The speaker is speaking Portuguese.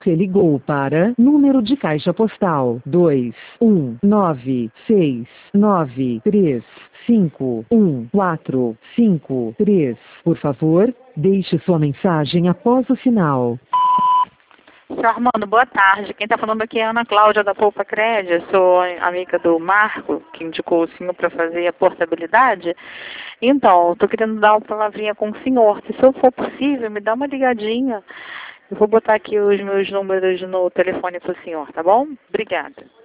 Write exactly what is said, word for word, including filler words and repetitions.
Você ligou para número de caixa postal dois um nove seis nove três cinco um quatro cinco três. Por favor, deixe sua mensagem após o sinal. Senhor Armando, boa tarde. Quem está falando aqui é a Ana Cláudia da Poupa Crédito. Sou amiga do Marco, que indicou o senhor para fazer a portabilidade. Então, estou querendo dar uma palavrinha com o senhor. Se isso for possível, me dá uma ligadinha. Eu vou botar aqui os meus números no telefone para o senhor, tá bom? Obrigada.